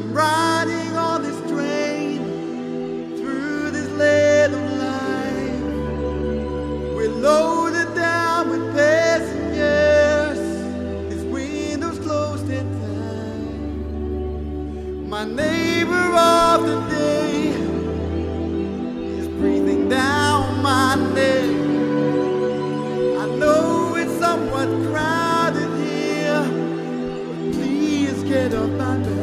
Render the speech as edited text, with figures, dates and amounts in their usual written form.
I'm riding on this train through this land of life. We're loaded down with passengers, his windows closed at tight. My neighbor of the day is breathing down my neck. I know it's somewhat crowded here, but please get off my back.